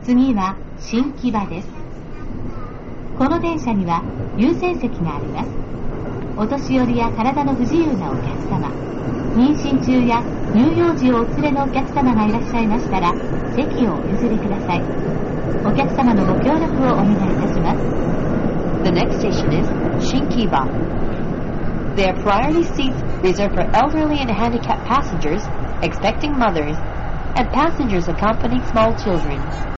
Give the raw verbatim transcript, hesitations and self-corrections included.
次は新木場です。この電車には優先席があります。お年寄りや体の不自由なお客様、妊娠中や乳幼児をお連れのお客様がいらっしゃいましたら席をお譲りください。お客様のご協力をお願いいたします。 The next station is Shinkiba. There are priority seats reserved for elderly and handicapped passengers, expecting mothers, and passengers accompanying small children.